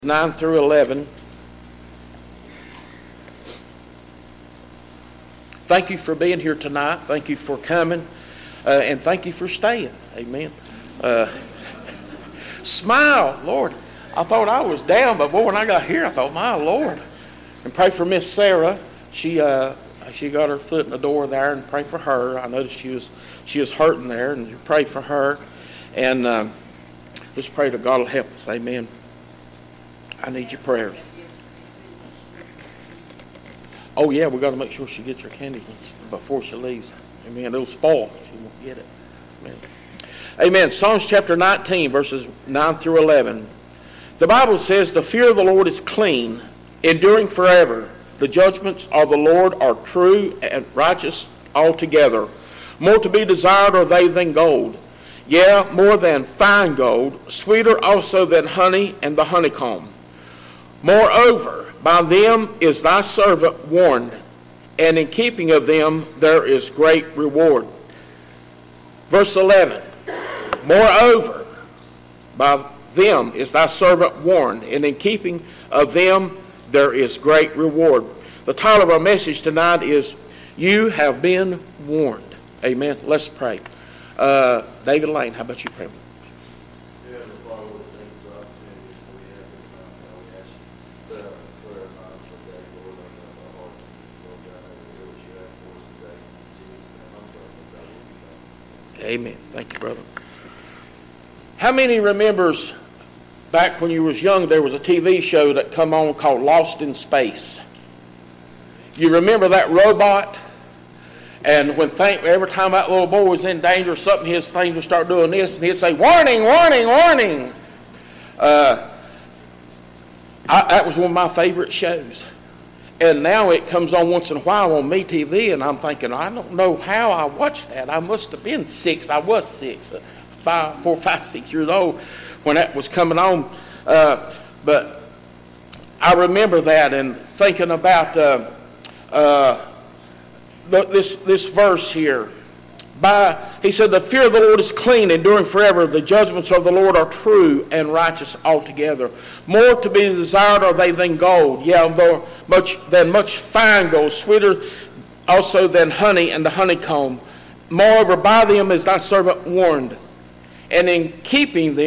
9 through 11. Thank you for being here tonight. Thank you for coming. And thank you for staying. Amen. Smile, Lord. I thought I was down, but boy, when I got here, I thought, my Lord. And pray for Miss Sarah. She got her foot in the door there, and pray for her. I noticed she was hurting there, and you pray for her. And just pray that God will help us. Amen. I need your prayers. Oh, yeah, we got to make sure she gets her candy before she leaves. Amen. It'll spoil. She won't get it. Amen. Amen. Psalms chapter 19, verses 9 through 11. The Bible says, "The fear of the Lord is clean, enduring forever. The judgments of the Lord are true and righteous altogether. More to be desired are they than gold. Yea, more than fine gold, sweeter also than honey and the honeycomb. Moreover, by them is thy servant warned, and in keeping of them there is great reward." Verse 11, "Moreover, by them is thy servant warned, and in keeping of them there is great reward." The title of our message tonight is, "You Have Been Warned." Amen. Let's pray. David Lane, how about you pray? Amen. Thank you, brother. How many remembers back when you was young, there was a TV show that come on called Lost in Space? You remember that robot? And every time that little boy was in danger or something, his thing would start doing this, and he'd say, "Warning, warning, warning." That was one of my favorite shows. And now it comes on once in a while on MeTV, and I'm thinking, I don't know how I watched that. I must have been 6. I was 6, 4, 5, 6 years old when that was coming on. But I remember that and thinking about this verse here. He said, "The fear of the Lord is clean, enduring forever. The judgments of the Lord are true and righteous altogether. More to be desired are they than gold, yea, much fine gold, sweeter also than honey and the honeycomb. Moreover, by them is thy servant warned, and in keeping of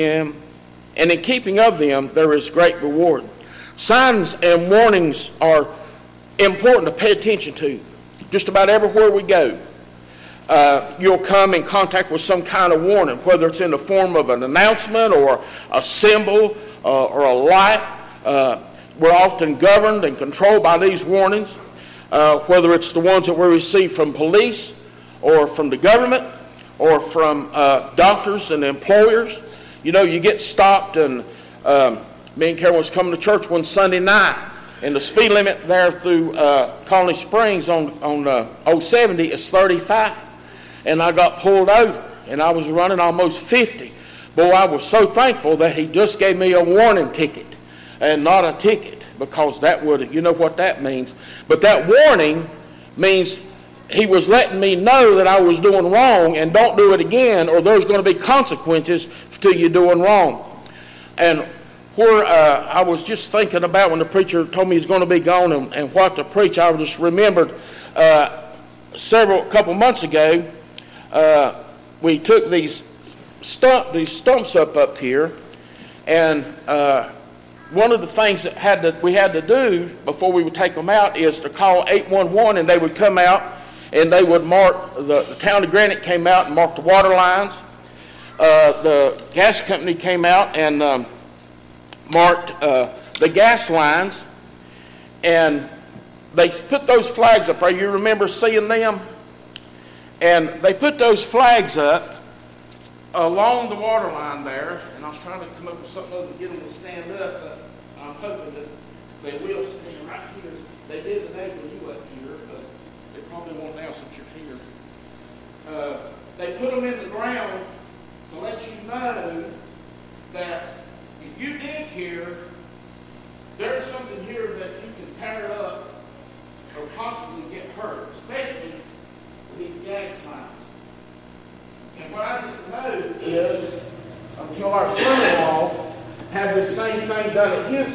them there is great reward." Signs and warnings are important to pay attention to. Just about everywhere we go, you'll come in contact with some kind of warning, whether it's in the form of an announcement or a symbol or a light. We're often governed and controlled by these warnings, whether it's the ones that we receive from police or from the government or from doctors and employers. You know, you get stopped, and me and Karen was coming to church one Sunday night, and the speed limit there through Colony Springs on 070 is 35. And I got pulled over, and I was running almost 50. Boy, I was so thankful that he just gave me a warning ticket and not a ticket, because you know what that means. But that warning means he was letting me know that I was doing wrong, and don't do it again, or there's going to be consequences to you doing wrong. And where I was just thinking about when the preacher told me he's going to be gone and what to preach, I just remembered a couple months ago, we took these stumps up here, and one of the things that we had to do before we would take them out is to call 811, and they would come out and they would mark, the town of Granite came out and marked the water lines. The gas company came out and marked the gas lines, and they put those flags up there. You remember seeing them? And they put those flags up along the water line there, and I was trying to come up with something other than get them to stand up, but I'm hoping that they will stand right here. They did today when you were here, but they probably won't now since you're here. They put them in the ground to let you know that if you dig here, there's something here that you can tear up or possibly get hurt, especially with these gas lines. And what I didn't know is, until our son-in-law had the same thing done at his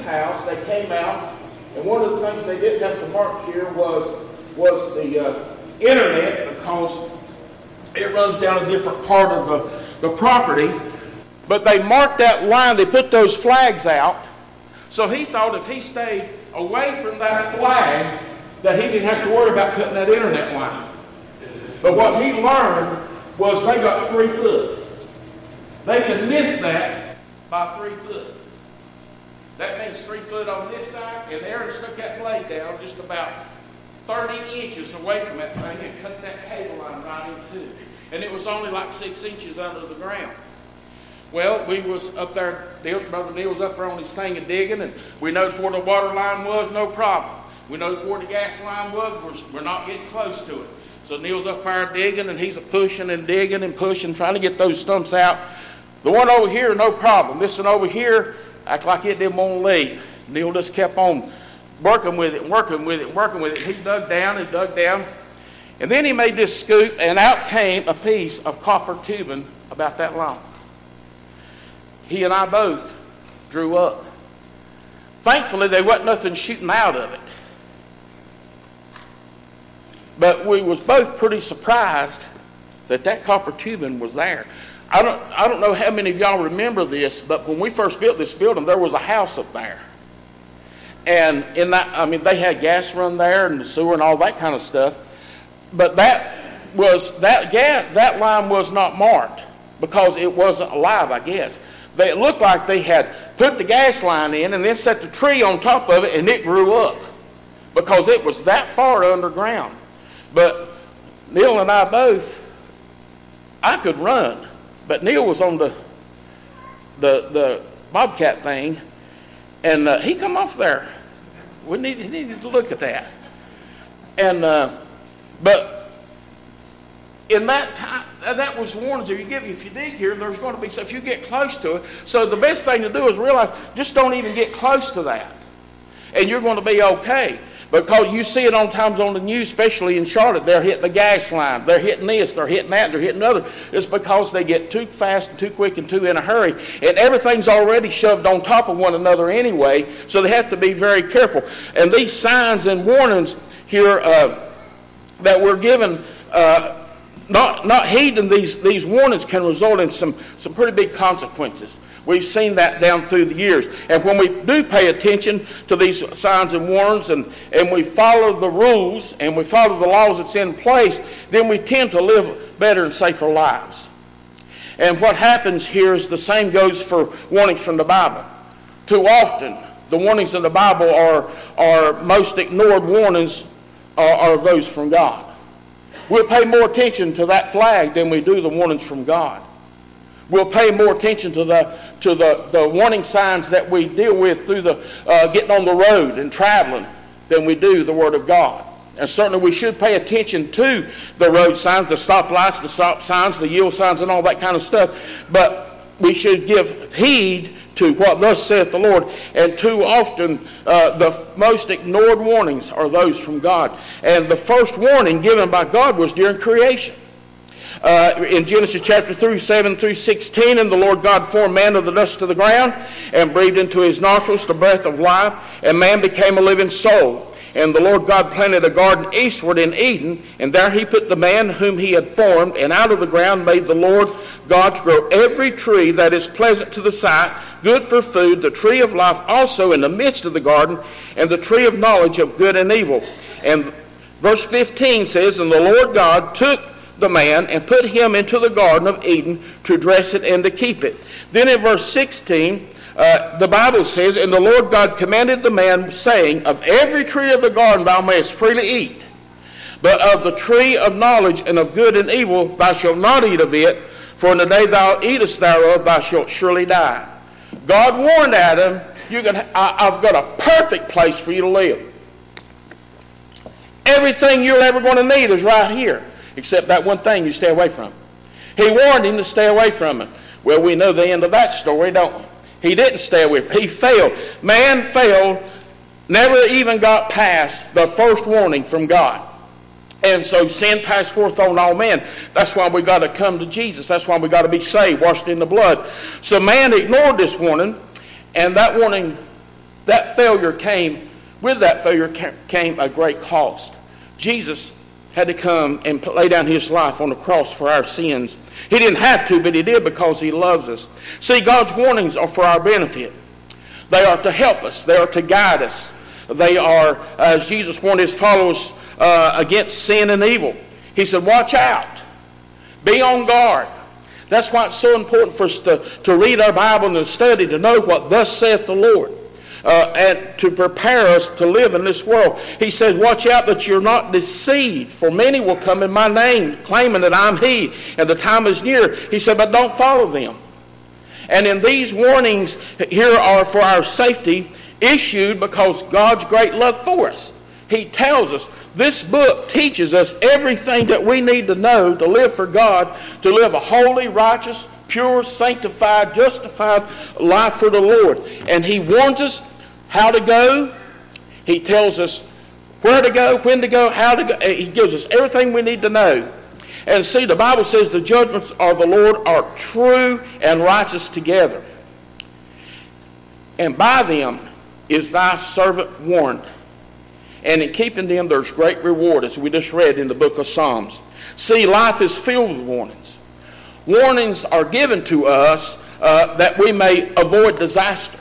house, they came out, and one of the things they didn't have to mark here was the internet, because it runs down a different part of the property. But they marked that line, they put those flags out, so he thought if he stayed away from that flag, that he didn't have to worry about cutting that internet line. But what he learned was they got 3 foot. They could miss that by 3 foot. That means 3 foot on this side, and Aaron stuck that blade down just about 30 inches away from that thing and cut that cable line right in two. And it was only like 6 inches under the ground. Well, we was up there, Brother Neil was up there on his thing and digging, and we know where the water line was, no problem. We know where the gas line was, we're not getting close to it. So Neil's up there digging, and he's pushing and digging and pushing, trying to get those stumps out. The one over here, no problem. This one over here, act like it didn't want to leave. Neil just kept on working with it, working with it, working with it. He dug down and dug down. And then he made this scoop, and out came a piece of copper tubing about that long. He and I both drew up. Thankfully, there wasn't nothing shooting out of it. But we was both pretty surprised that copper tubing was there. I don't know how many of y'all remember this, but when we first built this building, there was a house up there. And in that, I mean, they had gas run there and the sewer and all that kind of stuff. But that line was not marked because it wasn't alive, I guess. It looked like they had put the gas line in and then set the tree on top of it, and it grew up because it was that far underground. But Neil and I both, I could run, but Neil was on the Bobcat thing, and he come off there. He needed to look at that. And but in that time, that was warnings if you dig here, there's going to be stuff. If you get close to it, so the best thing to do is realize just don't even get close to that, and you're going to be okay. Because you see it times on the news, especially in Charlotte, they're hitting the gas line, they're hitting this, they're hitting that, they're hitting the other. It's because they get too fast and too quick and too in a hurry. And everything's already shoved on top of one another anyway, so they have to be very careful. And these signs and warnings here that we're given, not heeding these warnings can result in some pretty big consequences. We've seen that down through the years. And when we do pay attention to these signs and warnings and we follow the rules and we follow the laws that's in place, then we tend to live better and safer lives. And what happens here is the same goes for warnings from the Bible. Too often, the warnings in the Bible are most ignored warnings are those from God. We'll pay more attention to that flag than we do the warnings from God. We'll pay more attention to the warning signs that we deal with through the getting on the road and traveling than we do the Word of God. And certainly we should pay attention to the road signs, the stop lights, the stop signs, the yield signs, and all that kind of stuff. But we should give heed to what thus saith the Lord. And too often the most ignored warnings are those from God. And the first warning given by God was during creation. In Genesis chapter 3, 7 through 16, and the Lord God formed man of the dust of the ground and breathed into his nostrils the breath of life, and man became a living soul. And the Lord God planted a garden eastward in Eden, and there he put the man whom he had formed, and out of the ground made the Lord God to grow every tree that is pleasant to the sight, good for food, the tree of life also in the midst of the garden, and the tree of knowledge of good and evil. And verse 15 says, and the Lord God took the man and put him into the garden of Eden to dress it and to keep it. Then in verse 16, the Bible says, and the Lord God commanded the man, saying, of every tree of the garden thou mayest freely eat, but of the tree of knowledge and of good and evil thou shalt not eat of it, for in the day thou eatest thereof thou shalt surely die. God warned Adam, I've got a perfect place for you to live. Everything you're ever going to need is right here, except that one thing you stay away from. He warned him to stay away from it. Well, we know the end of that story, don't we? He didn't stay away from it. He failed. Man failed, never even got past the first warning from God. And so sin passed forth on all men. That's why we got to come to Jesus. That's why we got to be saved, washed in the blood. So man ignored this warning, and that warning That failure came, with that failure came a great cost. Jesus had to come and lay down his life on the cross for our sins. He didn't have to, but he did because he loves us. See, God's warnings are for our benefit. They are to help us. They are to guide us. They are, as Jesus warned his followers against sin and evil. He said, watch out. Be on guard. That's why it's so important for us to read our Bible and to study, to know what thus saith the Lord, and to prepare us to live in this world. He says, watch out that you're not deceived, for many will come in my name, claiming that I'm he, and the time is near. He said, but don't follow them. And in these warnings here are for our safety, issued because God's great love for us. He tells us, this book teaches us everything that we need to know to live for God, to live a holy, righteous, pure, sanctified, justified life for the Lord. And he warns us how to go. He tells us where to go, when to go, how to go. He gives us everything we need to know. And see, the Bible says the judgments of the Lord are true and righteous together. And by them is thy servant warned. And in keeping them, there's great reward, as we just read in the book of Psalms. See, life is filled with warnings. Warnings are given to us that we may avoid disaster.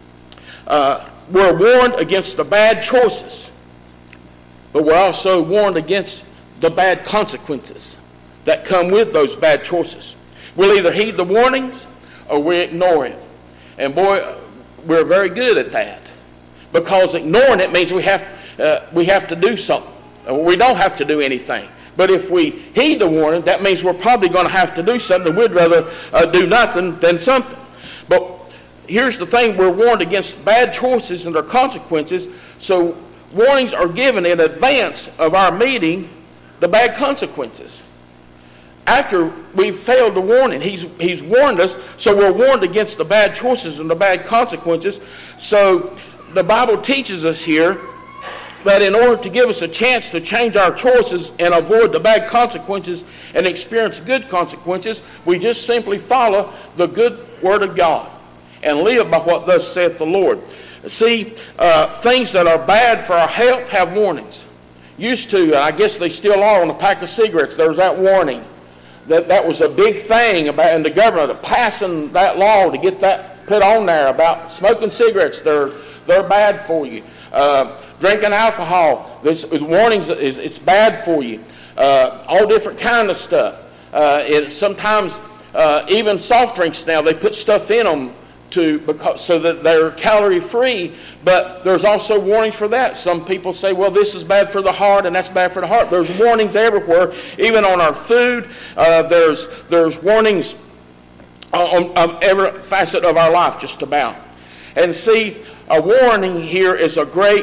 We're warned against the bad choices, but we're also warned against the bad consequences that come with those bad choices. We'll either heed the warnings or we ignore it. And boy, we're very good at that, because ignoring it means we have to do something. We don't have to do anything. But if we heed the warning, that means we're probably going to have to do something. We'd rather do nothing than something. But here's the thing. We're warned against bad choices and their consequences. So warnings are given in advance of our meeting the bad consequences. After we've failed to warn him, he's warned us, so we're warned against the bad choices and the bad consequences. So the Bible teaches us here that in order to give us a chance to change our choices and avoid the bad consequences and experience good consequences, we just simply follow the good word of God and live by what thus saith the Lord. See, things that are bad for our health have warnings. Used to, I guess they still are, on a pack of cigarettes, there was that warning. That was a big thing about in the government passing that law to get that put on there about smoking cigarettes. They're bad for you. Drinking alcohol, there's warnings, it's bad for you. All different kind of stuff. Sometimes even soft drinks now, they put stuff in them so that they're calorie free, but there's also warnings for that. Some people say, well, this is bad for the heart and that's bad for the heart. There's warnings everywhere, even on our food. There's warnings on every facet of our life, just about. And see, a warning here is a great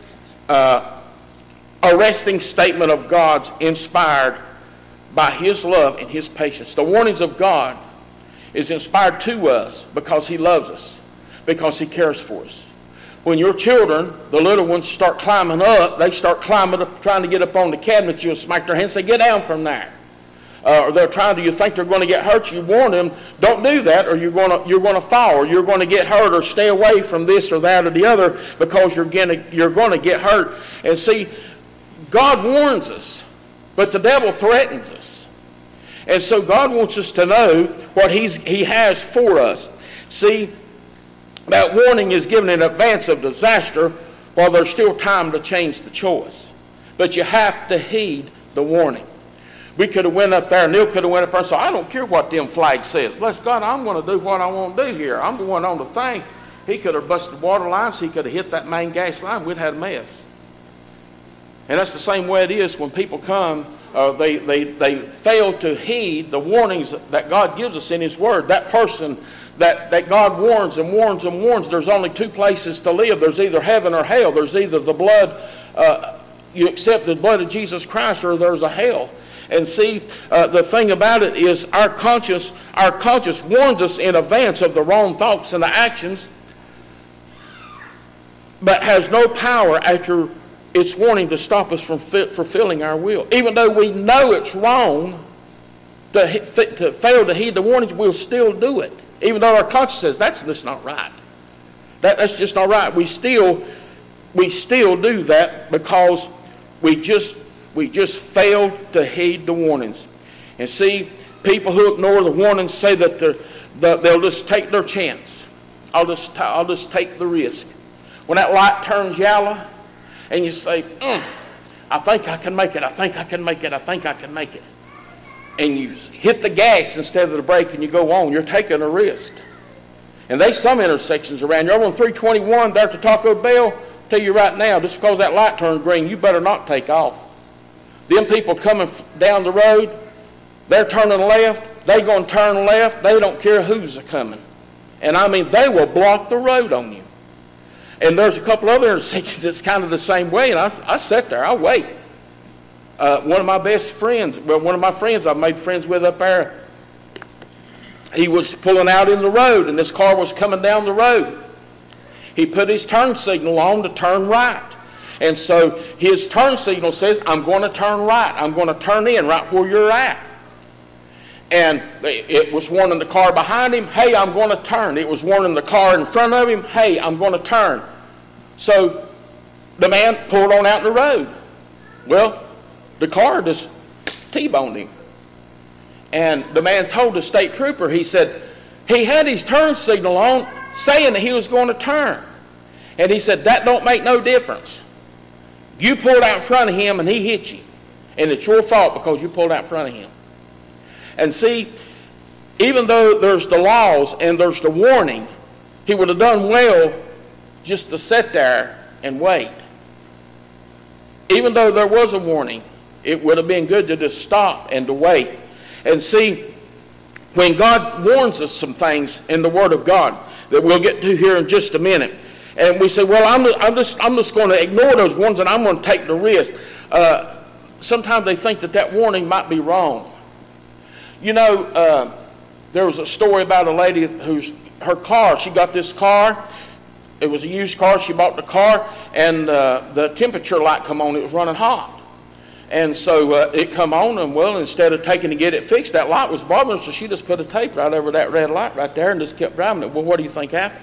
arresting statement of God's, inspired by his love and his patience. The warnings of God is inspired to us because he loves us, because he cares for us. When your children, the little ones, start climbing up, they start climbing up, trying to get up on the cabinet, you'll smack their hand and say, get down from there. Or they're trying to, you think they're going to get hurt, you warn them, don't do that, or you're going to fall, or you're going to get hurt, or stay away from this or that or the other, because you're going to get hurt. And see, God warns us, but the devil threatens us. And so God wants us to know what he has for us. See, that warning is given in advance of disaster while there's still time to change the choice. But you have to heed the warning. We could have went up there, Neil could have went up there and said, I don't care what them flags says. Bless God, I'm going to do what I want to do here. I'm going on the thing. He could have busted water lines. He could have hit that main gas line. We'd have had a mess. And that's the same way it is when people come. They fail to heed the warnings that God gives us in his word. That person that God warns and warns and warns, there's only two places to live. There's either heaven or hell. There's either the blood, you accept the blood of Jesus Christ, or there's a hell. And see, the thing about it is our conscience warns us in advance of the wrong thoughts and the actions, but has no power after it's warning to stop us from fulfilling our will. Even though we know it's wrong to fail to heed the warnings, we'll still do it. Even though our conscience says, that's not right. That's just not right. We still do that because we just fail to heed the warnings. And see, people who ignore the warnings say that they'll just take their chance. I'll just take the risk. When that light turns yellow, and you say, I think I can make it. I think I can make it. I think I can make it. And you hit the gas instead of the brake, and you go on. You're taking a risk. And there's some intersections around. You're on 321 there to Taco Bell. I'll tell you right now, just because that light turned green, you better not take off. Them people coming down the road, they're turning left. They're going to turn left. They don't care who's coming. And I mean, they will block the road on you. And there's a couple other intersections that's kind of the same way. And I sit there. I wait. One of my best friends, one of my friends I've made friends with up there, he was pulling out in the road, and this car was coming down the road. He put his turn signal on to turn right. And so his turn signal says, I'm going to turn right. I'm going to turn in right where you're at. And it was warning the car behind him, hey, I'm going to turn. It was warning the car in front of him, hey, I'm going to turn. So the man pulled on out in the road. Well, the car just T-boned him. And the man told the state trooper, he said, he had his turn signal on saying that he was going to turn. And he said, that don't make no difference. You pulled out in front of him and he hit you. And it's your fault because you pulled out in front of him. And see, even though there's the laws and there's the warning, he would have done well just to sit there and wait. Even though there was a warning, it would have been good to just stop and to wait. And see, when God warns us some things in the Word of God that we'll get to here in just a minute, and we say, well, I'm just going to ignore those ones and I'm going to take the risk. Sometimes they think that warning might be wrong. You know, there was a story about a lady her car, she got this car. It was a used car. She bought the car, and the temperature light come on. It was running hot. And so it come on, and well, instead of taking to get it fixed, that light was bothering her, so she just put a tape right over that red light right there and just kept driving it. Well, what do you think happened?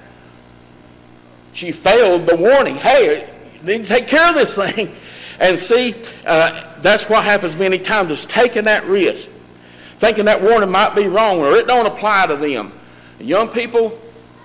She failed the warning. Hey, you need to take care of this thing. And see, that's what happens many times, is taking that risk, thinking that warning might be wrong or it don't apply to them. Young people,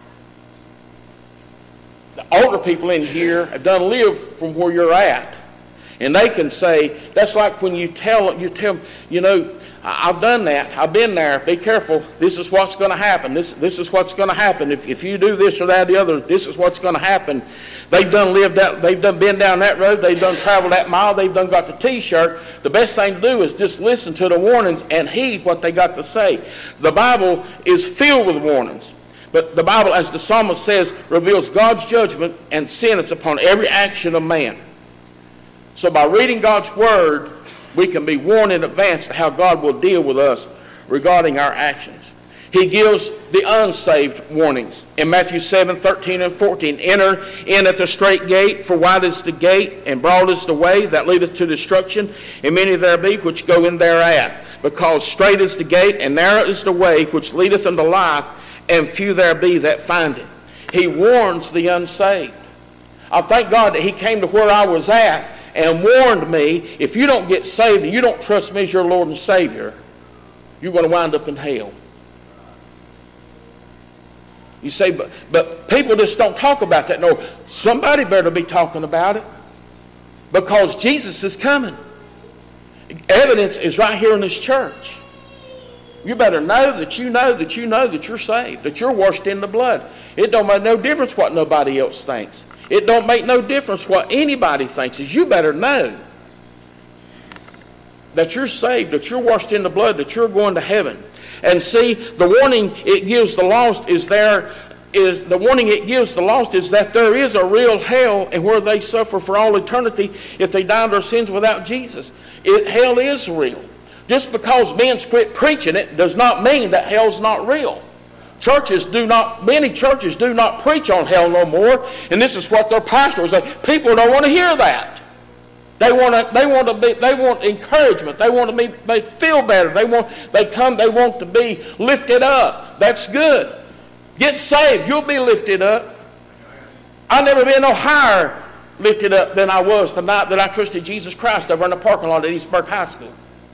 the older people in here have done live from where you're at. And they can say, that's like when you tell them, you know, I've done that. I've been there. Be careful. This is what's going to happen. This is what's going to happen. If you do this or that or the other, this is what's going to happen. They've done been down that road. They've done traveled that mile. They've done got the T-shirt. The best thing to do is just listen to the warnings and heed what they got to say. The Bible is filled with warnings. But the Bible, as the psalmist says, reveals God's judgment and sentence upon every action of man. So by reading God's Word, we can be warned in advance of how God will deal with us regarding our actions. He gives the unsaved warnings. In Matthew 7:13 and 14, enter in at the straight gate, for wide is the gate, and broad is the way that leadeth to destruction, and many there be which go in thereat. Because straight is the gate, and narrow is the way which leadeth unto life, and few there be that find it. He warns the unsaved. I thank God that He came to where I was at and warned me, if you don't get saved and you don't trust me as your Lord and Savior, you're going to wind up in hell. You say, but people just don't talk about that. No, somebody better be talking about it, because Jesus is coming. Evidence is right here in this church. You better know that you know that you know that you're saved, that you're washed in the blood. It don't make no difference what nobody else thinks. It don't make no difference what anybody thinks. Is you better know that you're saved, that you're washed in the blood, that you're going to heaven. And see, the warning it gives the lost is that there is a real hell, and where they suffer for all eternity if they die in their sins without Jesus. Hell is real. Just because men quit preaching it does not mean that hell's not real. Many churches do not preach on hell no more, and this is what their pastors say. People don't want to hear that. They want encouragement. They want to feel better. They want to be lifted up. That's good. Get saved, you'll be lifted up. I've never been no higher lifted up than I was the night that I trusted Jesus Christ over in the parking lot at Eastburg High School.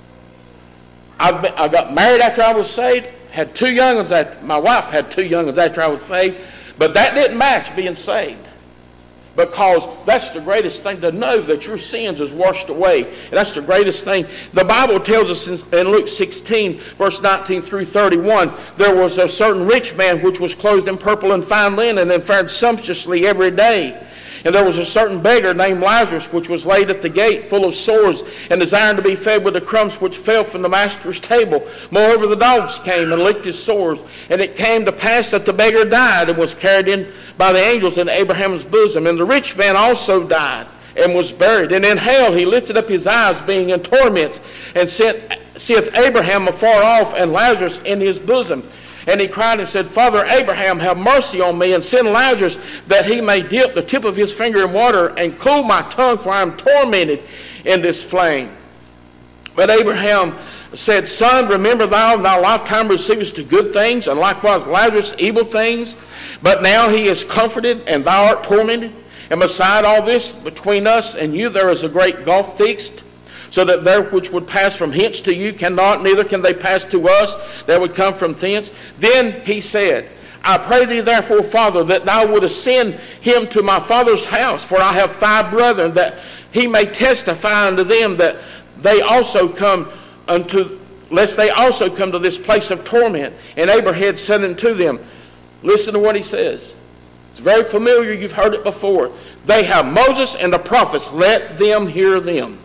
I got married after I was saved, had 2 young ones. My wife had 2 young ones after I was saved, but that didn't match being saved. Because that's the greatest thing, to know that your sins is washed away. And that's the greatest thing. The Bible tells us in Luke 16, verse 19 through 31, there was a certain rich man which was clothed in purple and fine linen and fared sumptuously every day. And there was a certain beggar named Lazarus, which was laid at the gate, full of sores, and desiring to be fed with the crumbs which fell from the master's table. Moreover, the dogs came and licked his sores. And it came to pass that the beggar died and was carried in by the angels into Abraham's bosom. And the rich man also died and was buried. And in hell he lifted up his eyes, being in torments, and seeth Abraham afar off, and Lazarus in his bosom. And he cried and said, Father Abraham, have mercy on me, and send Lazarus, that he may dip the tip of his finger in water, and cool my tongue, for I am tormented in this flame. But Abraham said, Son, remember thou in thy lifetime receivest good things, and likewise Lazarus evil things. But now he is comforted, and thou art tormented. And beside all this, between us and you there is a great gulf fixed, so that there which would pass from hence to you cannot, neither can they pass to us that would come from thence. Then he said, I pray thee therefore, Father, that thou wouldest send him to my father's house, for I have 5 brethren, that he may testify unto them that they also come lest they also come to this place of torment. And Abraham said unto them, listen to what he says. It's very familiar, you've heard it before. They have Moses and the prophets, let them hear them.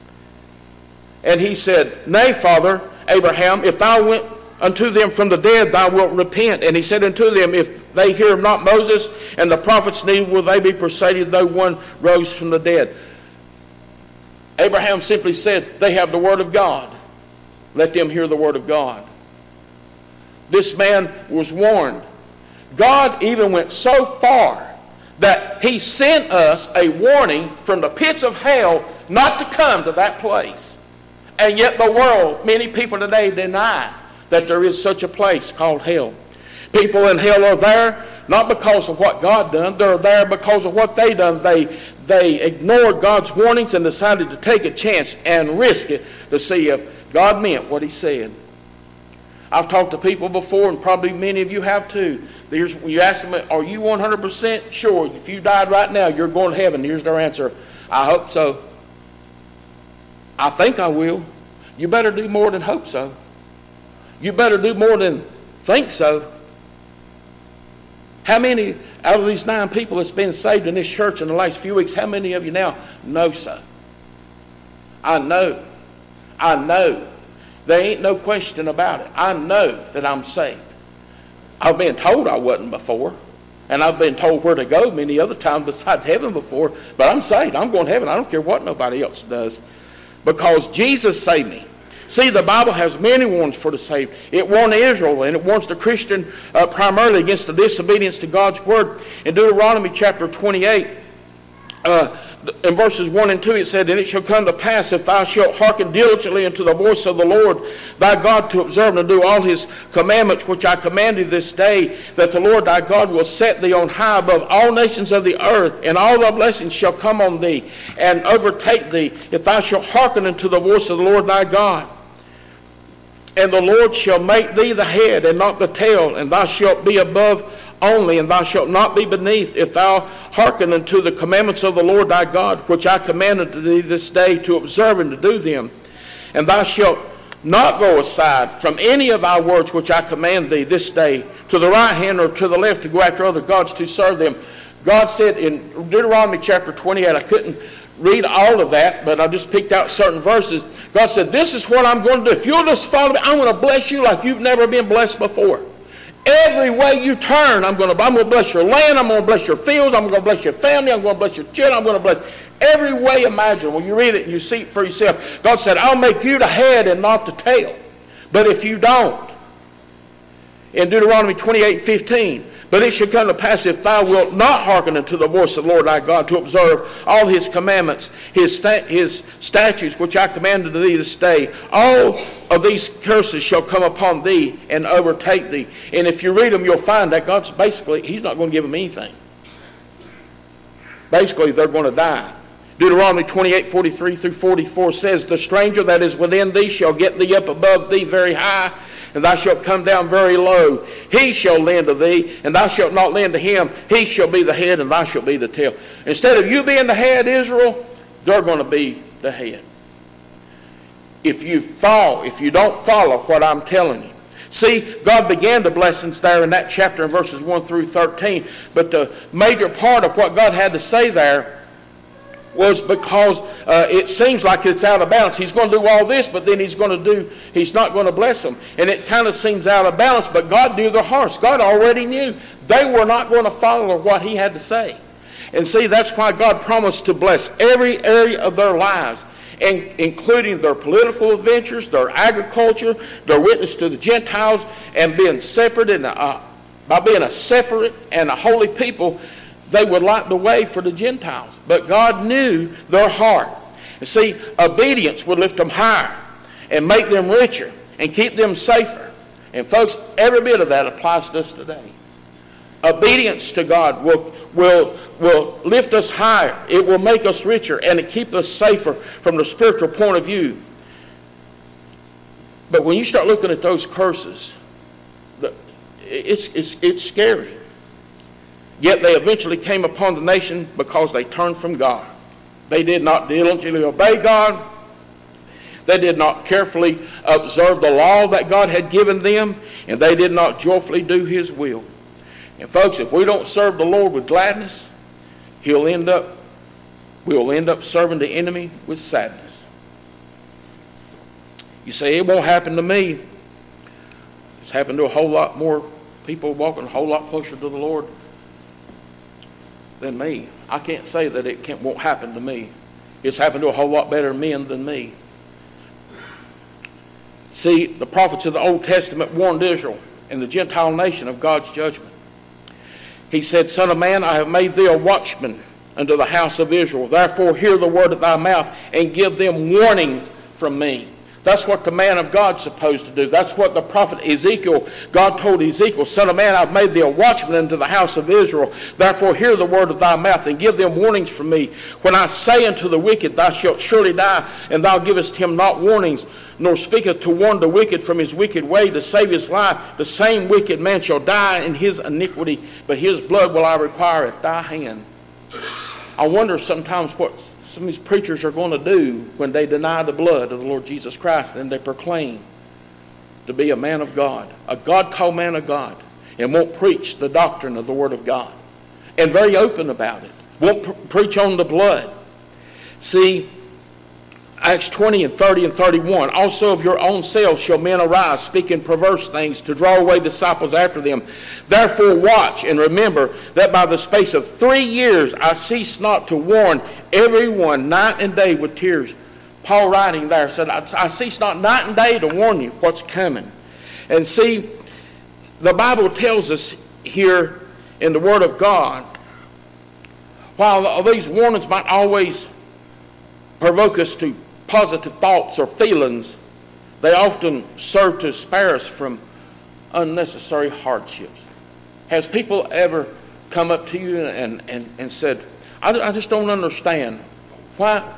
And he said, Nay, Father Abraham, if thou went unto them from the dead, thou wilt repent. And he said unto them, If they hear not Moses and the prophets, neither will they be persuaded, though one rose from the dead. Abraham simply said, they have the word of God. Let them hear the word of God. This man was warned. God even went so far that he sent us a warning from the pits of hell not to come to that place. And yet the world, many people today deny that there is such a place called hell. People in hell are there not because of what God done. They're there because of what they done. They ignored God's warnings and decided to take a chance and risk it to see if God meant what he said. I've talked to people before, and probably many of you have too. When you ask them, are you 100% sure if you died right now you're going to heaven? Here's their answer, I hope so. I think I will. You better do more than hope so. You better do more than think so. How many out of these 9 people that's been saved in this church in the last few weeks, how many of you now know so? I know. There ain't no question about it. I know that I'm saved. I've been told I wasn't before. And I've been told where to go many other times besides heaven before. But I'm saved. I'm going to heaven. I don't care what nobody else does. Because Jesus saved me. See, the Bible has many warnings for the saved. It warned Israel, and it warns the Christian primarily against the disobedience to God's word. In Deuteronomy chapter 28, in verses 1 and 2, it said, And it shall come to pass, if thou shalt hearken diligently unto the voice of the Lord thy God, to observe and do all his commandments which I command thee this day, that the Lord thy God will set thee on high above all nations of the earth, and all thy blessings shall come on thee and overtake thee, if thou shalt hearken unto the voice of the Lord thy God. And the Lord shall make thee the head and not the tail, and thou shalt be above only, and thou shalt not be beneath, if thou hearken unto the commandments of the Lord thy God, which I commanded thee this day, to observe and to do them. And thou shalt not go aside from any of thy words which I command thee this day, to the right hand or to the left, to go after other gods to serve them. God said in Deuteronomy chapter 28, I couldn't read all of that, but I just picked out certain verses. God said, this is what I'm going to do. If you'll just follow me, I'm going to bless you like you've never been blessed before. Every way you turn, I'm going to bless your land, I'm going to bless your fields, I'm going to bless your family, I'm going to bless your children, I'm going to bless every way imaginable. You read it and you see it for yourself. God said, I'll make you the head and not the tail. But if you don't, in Deuteronomy 28:15, but it shall come to pass, if thou wilt not hearken unto the voice of the Lord thy God, to observe all his commandments, his statutes, which I commanded thee this day, all of these curses shall come upon thee and overtake thee. And if you read them, you'll find that God's basically, he's not going to give them anything. Basically, they're going to die. Deuteronomy 28:43 through 44 says, the stranger that is within thee shall get thee up above thee very high, and thou shalt come down very low. He shall lend to thee, and thou shalt not lend to him. He shall be the head, and thou shalt be the tail. Instead of you being the head, Israel, they're going to be the head. If you don't follow what I'm telling you. See, God began the blessings there in that chapter in verses 1 through 13, but the major part of what God had to say there was because it seems like it's out of balance. He's going to do all this, but then he's not going to bless them. And it kind of seems out of balance, but God knew their hearts. God already knew they were not going to follow what he had to say. And see, that's why God promised to bless every area of their lives, including their political adventures, their agriculture, their witness to the Gentiles, and being separate. And by being a separate and a holy people, they would light the way for the Gentiles. But God knew their heart. And see, obedience would lift them higher and make them richer and keep them safer. And folks, every bit of that applies to us today. Obedience to God will lift us higher. It will make us richer and keep us safer from the spiritual point of view. But when you start looking at those curses, it's scary. Yet they eventually came upon the nation because they turned from God. They did not diligently obey God. They did not carefully observe the law that God had given them, and they did not joyfully do his will. And folks, if we don't serve the Lord with gladness, we'll end up serving the enemy with sadness. You say, it won't happen to me. It's happened to a whole lot more people walking a whole lot closer to the Lord than me. I can't say that it won't happen to me. It's happened to a whole lot better men than me. See, the prophets of the Old Testament warned Israel and the Gentile nation of God's judgment. He said, Son of man, I have made thee a watchman unto the house of Israel. Therefore hear the word of thy mouth and give them warnings from me. That's what the man of God's supposed to do. That's what the prophet Ezekiel, God told Ezekiel, Son of man, I've made thee a watchman unto the house of Israel. Therefore hear the word of thy mouth and give them warnings from me. When I say unto the wicked, thou shalt surely die, and thou givest him not warnings, nor speaketh to warn the wicked from his wicked way to save his life, the same wicked man shall die in his iniquity, but his blood will I require at thy hand. I wonder sometimes what some of these preachers are going to do when they deny the blood of the Lord Jesus Christ and they proclaim to be a man of God, a God-called man of God, and won't preach the doctrine of the Word of God, and very open about it, won't preach on the blood. See, Acts 20 and 30 and 31, also of your own selves shall men arise, speaking perverse things, to draw away disciples after them. Therefore watch and remember that by the space of 3 years I cease not to warn everyone night and day with tears. Paul writing there said, I cease not night and day to warn you what's coming. And see, the Bible tells us here in the Word of God, while these warnings might always provoke us to positive thoughts or feelings, they often serve to spare us from unnecessary hardships. Has people ever come up to you and said, I just don't understand. Why,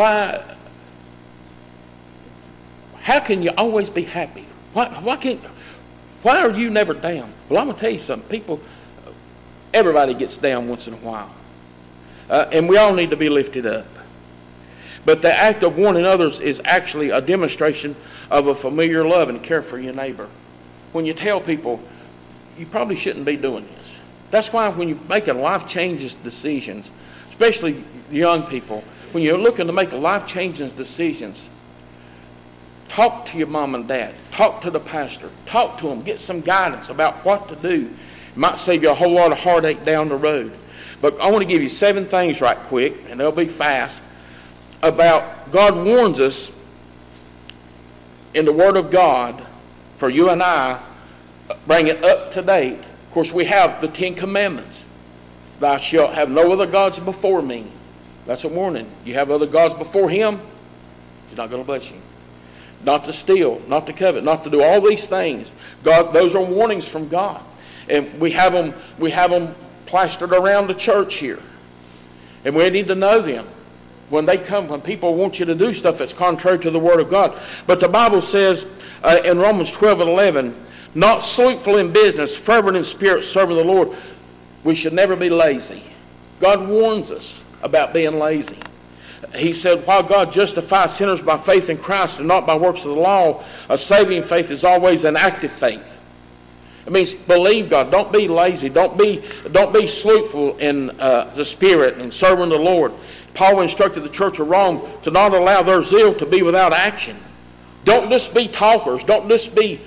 how can you always be happy? Why are you never down? Well, I'm going to tell you something. Everybody gets down once in a while. And we all need to be lifted up. But the act of warning others is actually a demonstration of a familiar love and care for your neighbor. When you tell people, you probably shouldn't be doing this. That's why when you're making life-changing decisions, especially young people, when you're looking to make life-changing decisions, talk to your mom and dad. Talk to the pastor. Talk to them. Get some guidance about what to do. It might save you a whole lot of heartache down the road. But I want to give you 7 things right quick, and they'll be fast, about God warns us in the Word of God for you and I, bring it up to date. Of course, we have the 10 Commandments. Thou shalt have no other gods before me. That's a warning. You have other gods before him, he's not going to bless you. Not to steal, not to covet, not to do all these things. God, those are warnings from God. And we have them plastered around the church here. And we need to know them when they come, when people want you to do stuff that's contrary to the Word of God. But the Bible says in Romans 12:11, not slothful in business, fervent in spirit, serving the Lord. We should never be lazy. God warns us about being lazy. He said, while God justifies sinners by faith in Christ and not by works of the law, a saving faith is always an active faith. It means believe God. Don't be lazy. Don't be slothful in the Spirit and serving the Lord. Paul instructed the church of Rome to not allow their zeal to be without action. Don't just be talkers. Don't just be,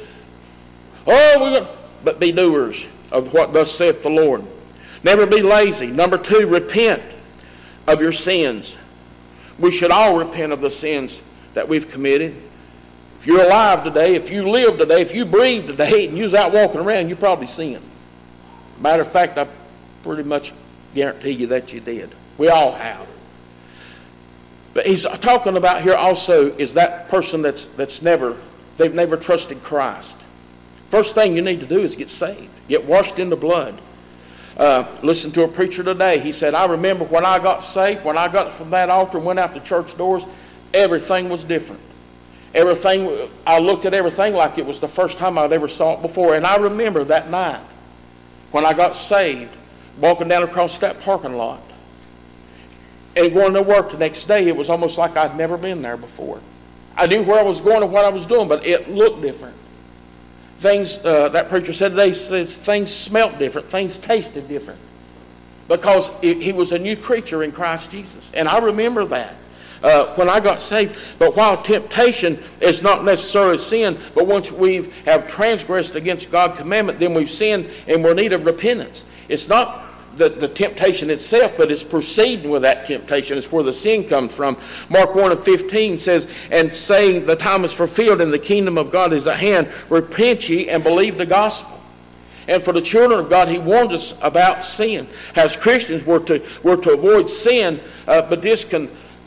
but be doers of what thus saith the Lord. Never be lazy. Number 2, repent of your sins. We should all repent of the sins that we've committed. If you're alive today, if you live today, if you breathe today, and you're out walking around, you probably sinned. Matter of fact, I pretty much guarantee you that you did. We all have. But he's talking about here also is that person they've never trusted Christ. First thing you need to do is get saved. Get washed in the blood. Listen to a preacher today. He said, I remember when I got saved, when I got from that altar and went out the church doors, everything was different. I looked at everything like it was the first time I'd ever saw it before. And I remember that night when I got saved, walking down across that parking lot and going to work the next day. It was almost like I'd never been there before. I knew where I was going and what I was doing, but it looked different. Things, that preacher said today, things smelt different, things tasted different. Because he was a new creature in Christ Jesus. And I remember that when I got saved. But while temptation is not necessarily sin, but once we have transgressed against God's commandment, then we've sinned and we're in need of repentance. It's not the temptation itself, but it's proceeding with that temptation. It's where the sin comes from. Mark 1:15 says, and saying the time is fulfilled and the kingdom of God is at hand, repent ye and believe the gospel. And for the children of God, he warned us about sin. As Christians, we're to avoid sin, but this can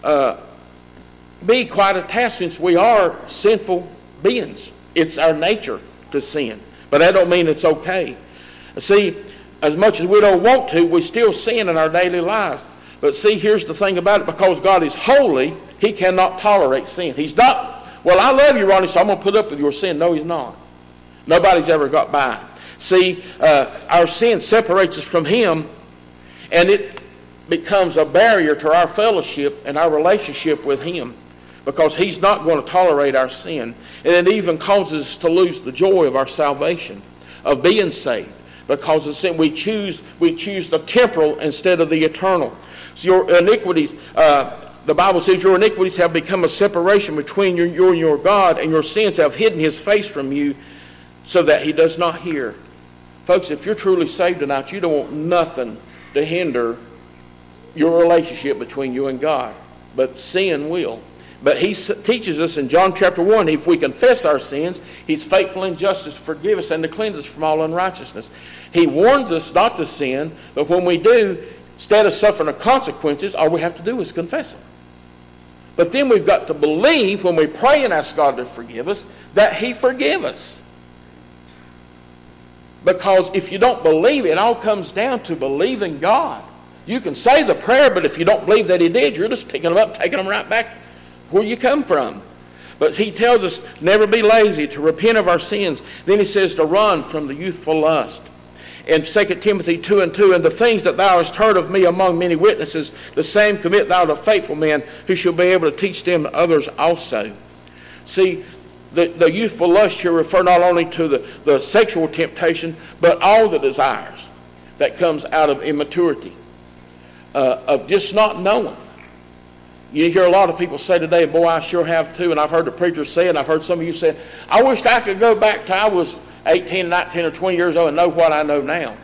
be quite a task since we are sinful beings. It's our nature to sin. But that don't mean it's okay. See, as much as we don't want to, we still sin in our daily lives. But see, here's the thing about it. Because God is holy, he cannot tolerate sin. He's not, well, I love you, Ronnie, so I'm going to put up with your sin. No, he's not. Nobody's ever got by. See, our sin separates us from him, and it becomes a barrier to our fellowship and our relationship with him. Because he's not going to tolerate our sin. And it even causes us to lose the joy of our salvation, of being saved. Because of sin, we choose the temporal instead of the eternal. So your iniquities, the Bible says your iniquities have become a separation between you and your God, and your sins have hidden his face from you so that he does not hear. Folks, if you're truly saved tonight, you don't want nothing to hinder your relationship between you and God. But sin will. But he teaches us in John chapter 1, if we confess our sins, he's faithful and just to forgive us and to cleanse us from all unrighteousness. He warns us not to sin, but when we do, instead of suffering the consequences, all we have to do is confess them. But then we've got to believe when we pray and ask God to forgive us, that he forgive us. Because if you don't believe, it all comes down to believing God. You can say the prayer, but if you don't believe that he did, you're just picking them up, taking them right back where you come from. But he tells us never be lazy, to repent of our sins. Then he says to run from the youthful lust. In 2 Timothy 2:2, and the things that thou hast heard of me among many witnesses, the same commit thou to faithful men, who shall be able to teach them to others also. See, the youthful lust here refer not only to the sexual temptation, but all the desires that comes out of immaturity, of just not knowing. You hear a lot of people say today, boy, I sure have too, and I've heard the preachers say, and I've heard some of you say, I wished I could go back to I was 18, 19, or 20 years old and know what I know now.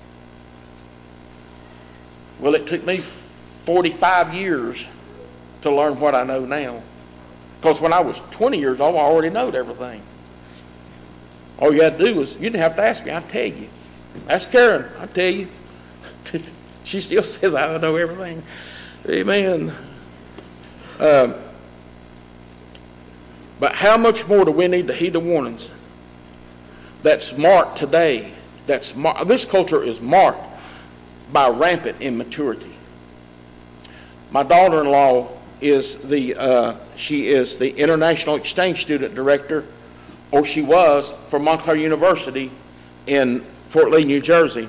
Well, it took me 45 years to learn what I know now. Because when I was 20 years old, I already knowed everything. All you had to do was, you didn't have to ask me, I'd tell you. Ask Karen, I'd tell you. She still says I know everything. Amen. But how much more do we need to heed the warnings that's marked today? This culture is marked by rampant immaturity. My daughter-in-law is she is the International Exchange Student Director, or she was, for Montclair University in Fort Lee, New Jersey.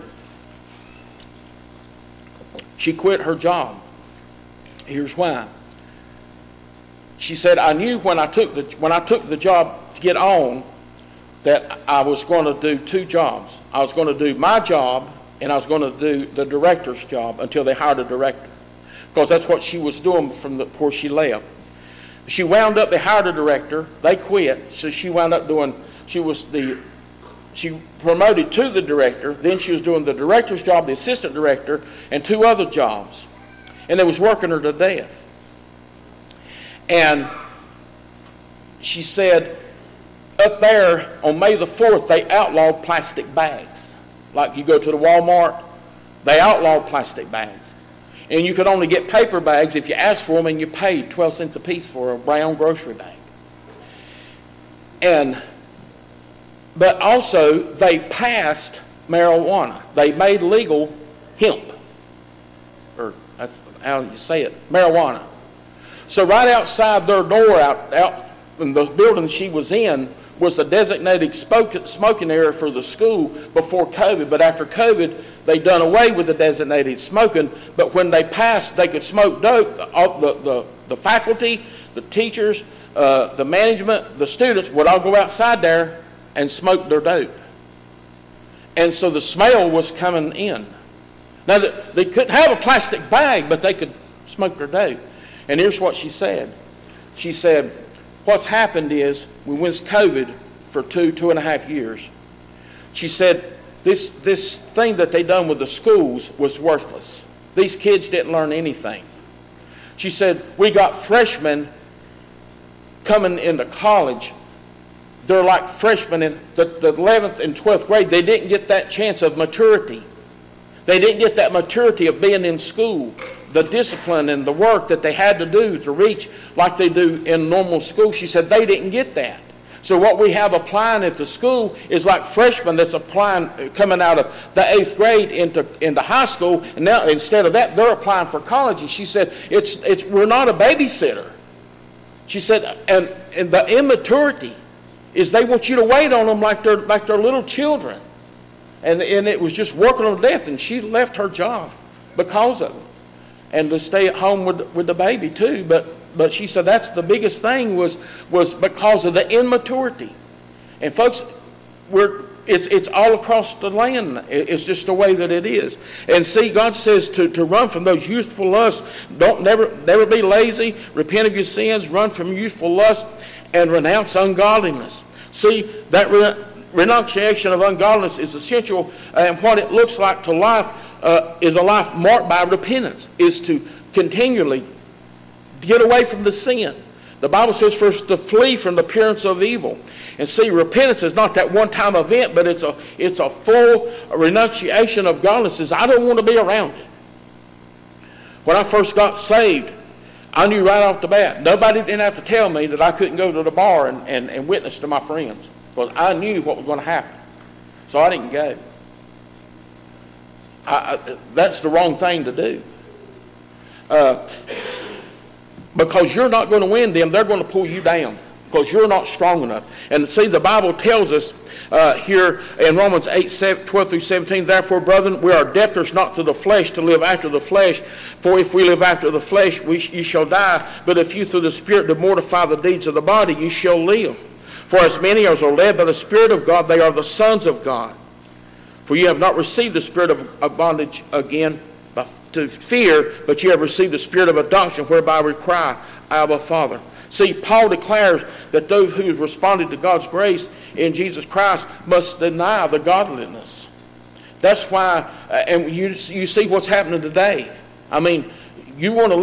She quit her job. Here's why. She said, I knew when I took the job to get on that I was going to do two jobs. I was going to do my job, and I was going to do the director's job until they hired a director, because that's what she was doing before she left. She wound up, they hired a director, they quit, so she wound up she promoted to the director, then she was doing the director's job, the assistant director, and two other jobs. And they was working her to death. And she said, up there on May the 4th, they outlawed plastic bags. Like you go to the Walmart, they outlawed plastic bags. And you could only get paper bags if you asked for them, and you paid 12 cents a piece for a brown grocery bag. But also, they passed marijuana. They made legal hemp, or that's how you say it, marijuana. So right outside their door, out in the building she was in, was the designated smoking area for the school before COVID. But after COVID, they done away with the designated smoking. But when they passed, they could smoke dope. The faculty, the teachers, the management, the students would all go outside there and smoke their dope. And so the smell was coming in. Now, they couldn't have a plastic bag, but they could smoke their dope. And here's what she said. She said, what's happened is, we went COVID for 2.5 years. She said, this thing that they done with the schools was worthless. These kids didn't learn anything. She said, we got freshmen coming into college. They're like freshmen in the 11th and 12th grade. They didn't get that chance of maturity. They didn't get that maturity of being in school, the discipline and the work that they had to do to reach like they do in normal school. She said they didn't get that. So what we have applying at the school is like freshmen that's applying, coming out of the 8th grade into high school, and now instead of that, they're applying for college. And she said, we're not a babysitter. She said, and the immaturity is they want you to wait on them like they're little children. And it was just working them to death. And she left her job because of it. And to stay at home with the baby too. But she said that's the biggest thing was because of the immaturity. And folks, it's all across the land. It's just the way that it is. And see, God says to run from those youthful lusts. Don't never be lazy. Repent of your sins. Run from youthful lusts. And renounce ungodliness. See, that renunciation of ungodliness is essential, and what it looks like to life is a life marked by repentance, is to continually get away from the sin. The Bible says for us to flee from the appearance of evil. And see, repentance is not that one-time event, but it's a full renunciation of godliness. I don't want to be around it. When I first got saved, I knew right off the bat. Nobody didn't have to tell me that I couldn't go to the bar and witness to my friends. Because I knew what was going to happen. So I didn't go. That's the wrong thing to do. Because you're not going to win them, they're going to pull you down. Because you're not strong enough. And see, the Bible tells us here in Romans 8:12 through 17, therefore, brethren, we are debtors not to the flesh to live after the flesh. For if we live after the flesh, you shall die. But if you through the Spirit do mortify the deeds of the body, you shall live. For as many as are led by the Spirit of God, they are the sons of God. For you have not received the spirit of bondage again to fear, but you have received the spirit of adoption, whereby we cry, Abba, Father. See, Paul declares that those who responded to God's grace in Jesus Christ must deny the godliness. That's why, and you see what's happening today. I mean, you want to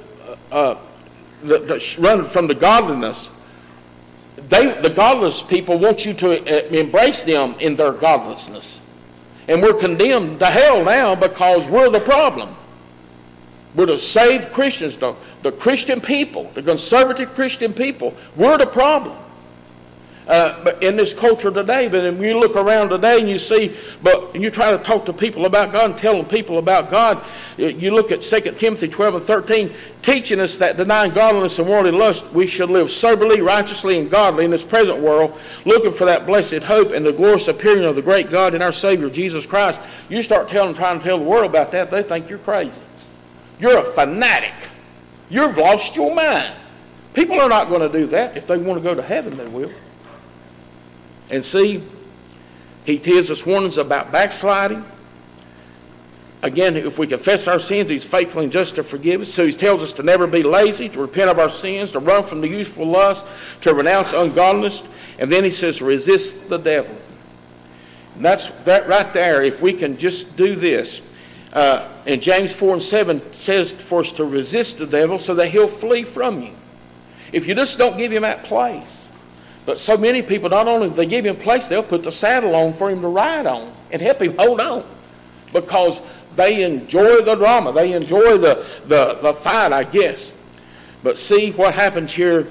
run from the godliness. The godless people want you to embrace them in their godlessness. And we're condemned to hell now because we're the problem. We're the saved Christians, the Christian people, the conservative Christian people. We're the problem. but in this culture today. But when you look around today and you see, and you try to talk to people about God and telling people about God, you look at 2 Timothy 12 and 13, teaching us that denying godliness and worldly lust, we should live soberly, righteously, and godly in this present world, looking for that blessed hope and the glorious appearing of the great God and our Savior, Jesus Christ. You start trying to tell the world about that, they think you're crazy. You're a fanatic. You've lost your mind. People are not going to do that. If they want to go to heaven, they will. And see, he gives us warnings about backsliding. Again, if we confess our sins, he's faithful and just to forgive us. So he tells us to never be lazy, to repent of our sins, to run from the youthful lust, to renounce ungodliness. And then he says, resist the devil. And that's that right there. If we can just do this. And James 4 and 7 says for us to resist the devil so that he'll flee from you. If you just don't give him that place. But so many people, not only do they give him place, they'll put the saddle on for him to ride on and help him hold on. Because they enjoy the drama. They enjoy the fight, I guess. But see, what happens here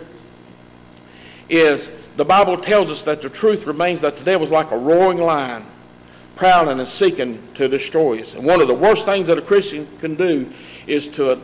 is the Bible tells us that the truth remains that the devil is like a roaring lion, prowling and seeking to destroy us. And one of the worst things that a Christian can do is to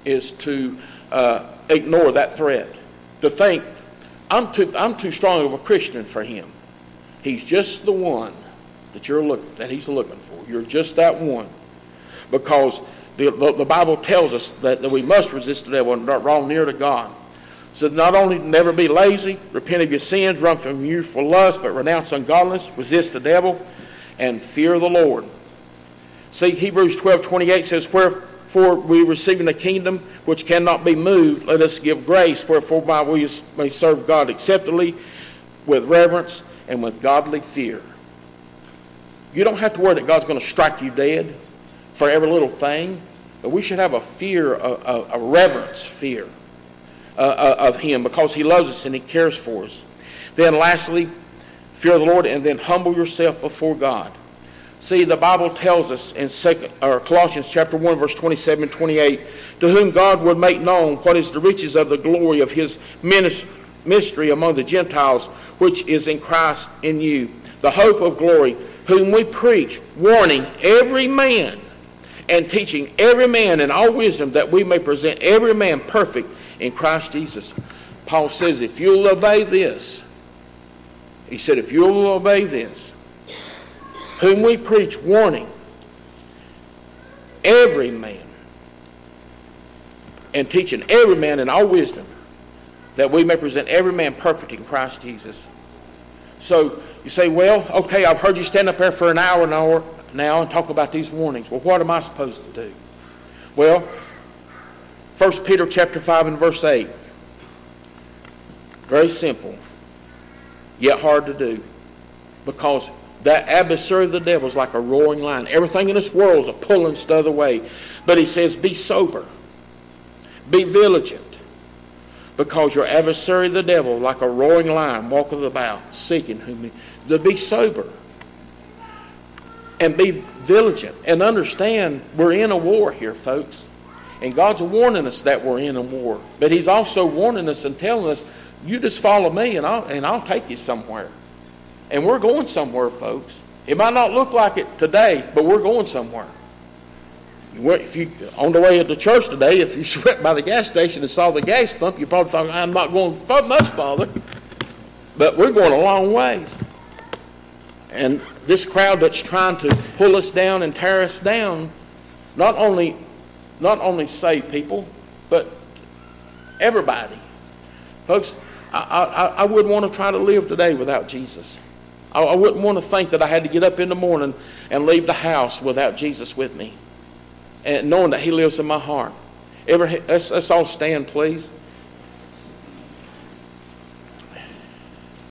ignore that threat. To think, I'm too strong of a Christian for him. He's just the one that he's looking for. You're just that one. Because the Bible tells us that we must resist the devil and not draw near to God. So not only never be lazy, repent of your sins, run from youthful lust, but renounce ungodliness, resist the devil, and fear the Lord. See, Hebrews 12:28 says, wherefore we receiving a kingdom which cannot be moved, let us give grace, wherefore we may serve God acceptably with reverence and with godly fear. You don't have to worry that God's going to strike you dead for every little thing, but we should have a fear, a reverence fear of him, because he loves us and he cares for us. Then lastly, fear the Lord, and then humble yourself before God. See, the Bible tells us in Colossians chapter 1, verse 27 and 28, to whom God would make known what is the riches of the glory of his mystery among the Gentiles, which is in Christ in you, the hope of glory, whom we preach, warning every man and teaching every man in all wisdom, that we may present every man perfect in Christ Jesus. Paul says, if you'll obey this, he said, if you'll obey this, whom we preach, warning every man and teaching every man in all wisdom, that we may present every man perfect in Christ Jesus. So you say, well, okay, I've heard you stand up there for an hour now and talk about these warnings. Well, what am I supposed to do? Well, 1 Peter chapter 5 and verse 8. Very simple, yet hard to do. Because that adversary of the devil is like a roaring lion. Everything in this world is a pulling us the other way. But he says, be sober. Be vigilant. Because your adversary the devil, like a roaring lion, walketh about, seeking whom he... To be sober. And be vigilant. And understand we're in a war here, folks. And God's warning us that we're in a war. But he's also warning us and telling us, you just follow me and I'll take you somewhere. And we're going somewhere, folks. It might not look like it today, but we're going somewhere. If you on the way to church today, if you went by the gas station and saw the gas pump, you probably thought, I'm not going much farther. But we're going a long ways. And this crowd that's trying to pull us down and tear us down, not only save people, but everybody. Folks, I wouldn't want to try to live today without Jesus. I wouldn't want to think that I had to get up in the morning and leave the house without Jesus with me, and knowing that he lives in my heart. Let's all stand, please.